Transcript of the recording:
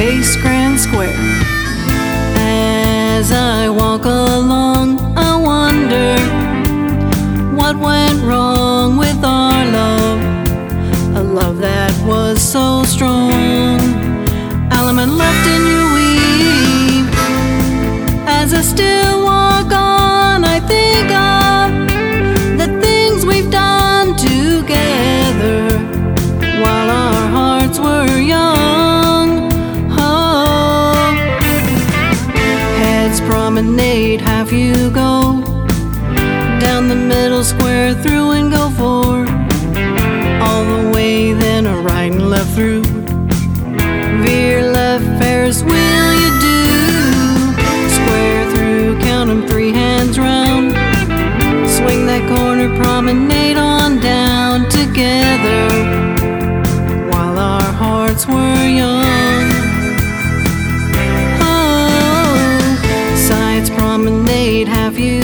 face Grand Square. As I walk along, I wonder what went wrong with our love, a love that was so strong. Element left in your weave. As I still walk on, I think of the things we've done together while our hearts were young. Oh, Heads Promenade, half you go down the middle square, through and go forward all the way, then a right and left through. Veer left, Ferris wheel you do. Square through, count 'em 3 hands round. Swing that corner, promenade on down together while our hearts were young. Oh, Sides Promenade, half you